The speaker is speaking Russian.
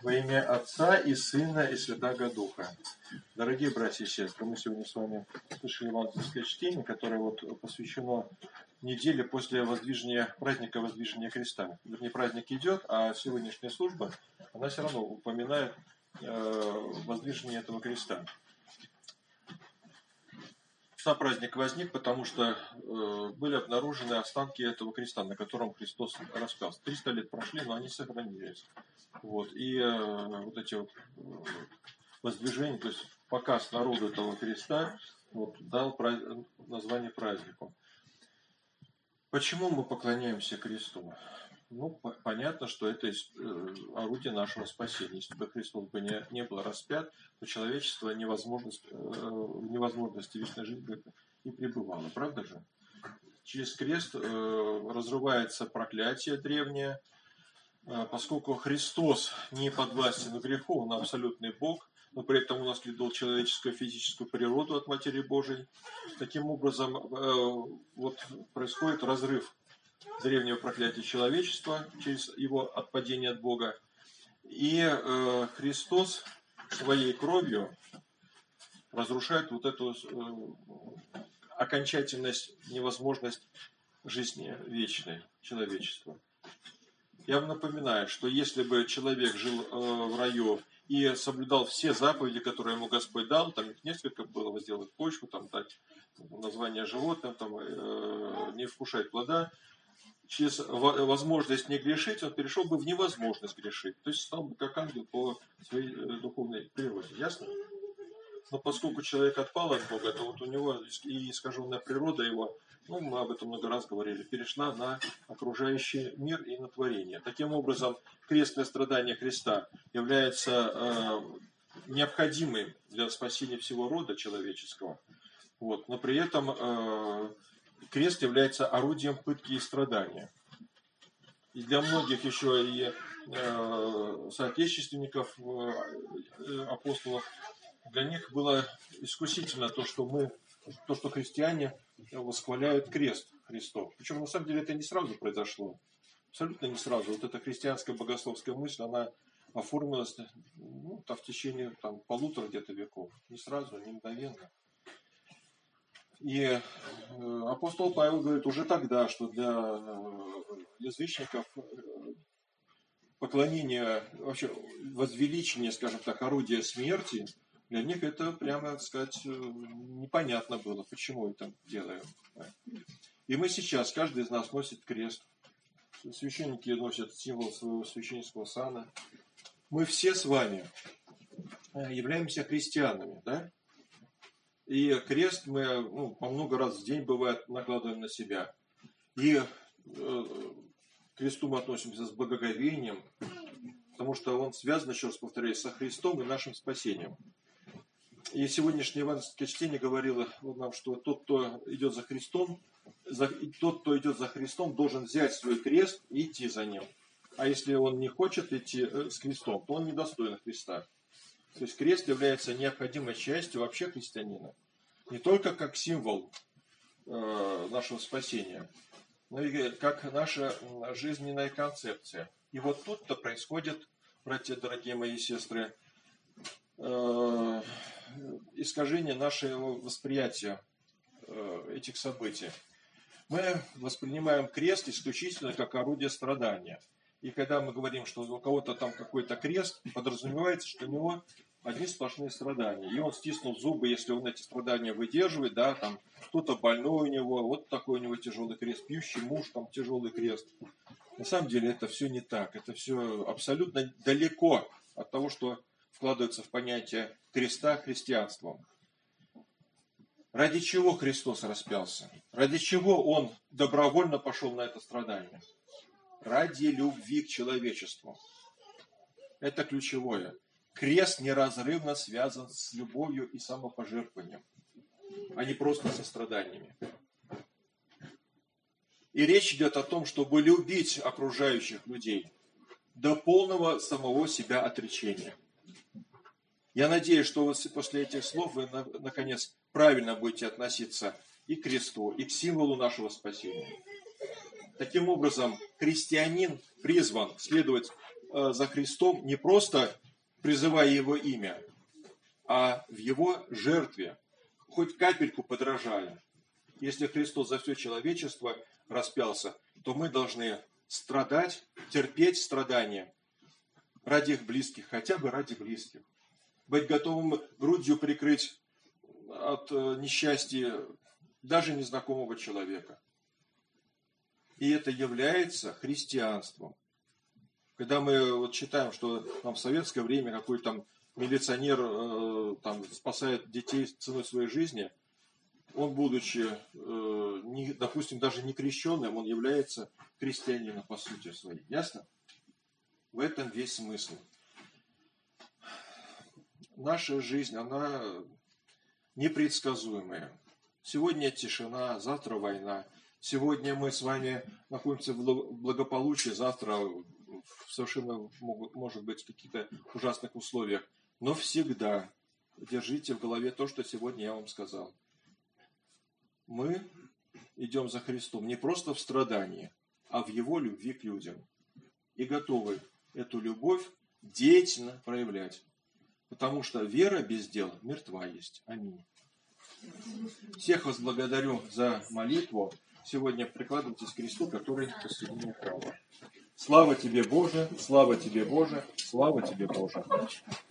Во имя Отца и Сына и Святаго Духа. Дорогие братья и сестры, мы сегодня с вами слышали евангельское чтение, которое посвящено неделе после праздника Воздвижения Христа. Вернее, праздник идет, а сегодняшняя служба, она все равно упоминает воздвижение этого креста. Сам праздник возник, потому что были обнаружены останки этого креста, на котором Христос распялся. 300 лет прошли, но они сохранились. И эти воздвижения, то есть показ народу этого креста, дал название празднику. Почему мы поклоняемся кресту? Понятно, что это орудие нашего спасения. Если бы Христос не был распят, то человечество в невозможности вечной жизни бы и пребывало. Правда же? Через крест разрывается проклятие древнее, поскольку Христос не подвластен греху, Он абсолютный Бог, но при этом он наследовал человеческую физическую природу от Матери Божией. Таким образом, происходит разрыв древнего проклятия человечества через его отпадение от Бога. И Христос своей кровью разрушает эту окончательность, невозможность жизни вечной человечества. Я вам напоминаю, что если бы человек жил в раю и соблюдал все заповеди, которые ему Господь дал, там их несколько было: возделать почву, дать название животным, не вкушать плода, через возможность не грешить, он перешел бы в невозможность грешить. То есть стал бы как ангел по своей духовной природе. Ясно? Но поскольку человек отпал от Бога, то у него и искаженная природа его, мы об этом много раз говорили, перешла на окружающий мир и на творение. Таким образом, крестное страдание Христа является необходимым для спасения всего рода человеческого. Но при этом крест является орудием пытки и страдания. И для многих еще и соотечественников апостолов, для них было искусительно то, что христиане восхваляют крест Христов. Причем на самом деле это не сразу произошло. Абсолютно не сразу. Эта христианская богословская мысль, она оформилась в течение полутора где-то веков. Не сразу, не мгновенно. И апостол Павел говорит уже тогда, что для язычников поклонение, вообще возвеличение, скажем так, орудия смерти, для них это прямо, так сказать, непонятно было, почему это делаем. И мы сейчас, каждый из нас носит крест. Священники носят символ своего священнического сана. Мы все с вами являемся христианами, да? И крест мы по много раз в день, бывает, накладываем на себя. И к кресту мы относимся с благоговением, потому что он связан, еще раз повторяю, со Христом и нашим спасением. И сегодняшнее евангельское чтение говорило нам, что тот, кто идет за Христом, должен взять свой крест и идти за ним. А если он не хочет идти с крестом, то он недостоин Христа. То есть крест является необходимой частью вообще христианина. Не только как символ нашего спасения, но и как наша жизненная концепция. И тут-то происходит, братья, дорогие мои сестры, искажение нашего восприятия этих событий. Мы воспринимаем крест исключительно как орудие страдания. И когда мы говорим, что у кого-то там какой-то крест, подразумевается, что у него одни сплошные страдания. И он стиснул зубы, если он эти страдания выдерживает, кто-то больной у него, такой у него тяжелый крест, пьющий муж, тяжелый крест. На самом деле это все не так. Это все абсолютно далеко от того, что вкладывается в понятие креста христианством. Ради чего Христос распялся? Ради чего Он добровольно пошел на это страдание? Ради любви к человечеству. Это ключевое. Крест неразрывно связан с любовью и самопожертвованием, а не просто со страданиями. И речь идет о том, чтобы любить окружающих людей до полного самого себя отречения. Я надеюсь, что после этих слов вы, наконец, правильно будете относиться и к кресту, и к символу нашего спасения. Таким образом, христианин призван следовать за Христом, не просто призывая Его имя, а в Его жертве, хоть капельку подражая. Если Христос за все человечество распялся, то мы должны страдать, терпеть страдания ради их близких, хотя бы ради близких. Быть готовым грудью прикрыть от несчастья даже незнакомого человека. И это является христианством. Когда мы читаем, что там в советское время какой-то там милиционер спасает детей ценой своей жизни, он, будучи, допустим, даже не крещенным, он является христианином по сути своей. Ясно? В этом весь смысл. Наша жизнь, она непредсказуемая. Сегодня тишина, завтра война. Сегодня мы с вами находимся в благополучии, завтра совершенно может быть в каких-то ужасных условиях. Но всегда держите в голове то, что сегодня я вам сказал. Мы идем за Христом не просто в страдании, а в Его любви к людям. И готовы эту любовь деятельно проявлять. Потому что вера без дел мертва есть. Аминь. Всех вас благодарю за молитву. Сегодня прикладывайтесь к кресту, который посредине храма. Слава тебе, Боже, слава тебе, Боже, слава тебе, Боже.